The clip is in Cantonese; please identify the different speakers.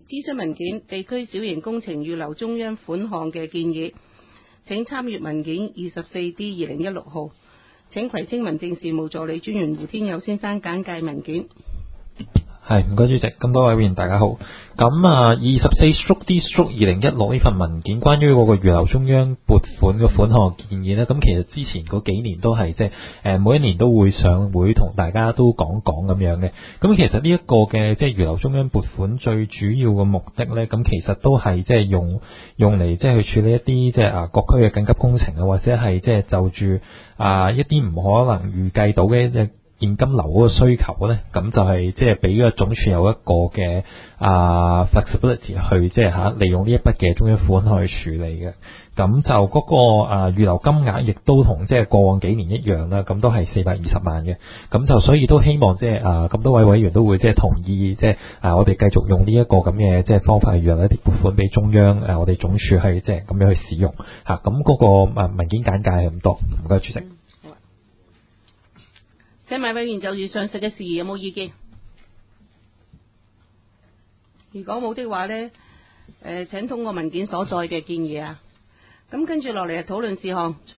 Speaker 1: 諮詢文件地區小型工程預留中央款項嘅建議，請參閱文件 24D/2016 號。請葵青民政事務助理專員胡天佑先生簡介文件。
Speaker 2: 係，唔該主席，咁多位議員大家好。咁24/D/2016 呢份文件關於嗰個預留中央撥款嘅款項建議呢，咁其實之前嗰幾年都係每一年都會上會同大家都講講咁樣嘅。咁其實呢一個嘅預留中央撥款最主要嘅目的呢，咁其實都係用嚟去處理一啲各區嘅緊急工程啊，或者係就住一啲唔可能預計到嘅現金流嗰個需求咧，咁就係俾個總署有一個嘅flexibility 去利用呢一筆嘅中央款項去處理嘅。咁就嗰個預留金額亦都同過往幾年一樣啦，咁都係420萬嘅。咁就所以都希望咁多位委員都會同意我哋繼續用呢一個咁嘅方法去預留一啲撥款俾中央我哋總署係咁樣去使用嚇。咁嗰個文件簡介係咁多，唔該主席。
Speaker 1: 請埋委員就住上述嘅事宜有冇意見？如果冇的話呢，請通過文件所載嘅建議啊。咁跟住落嚟係討論事項。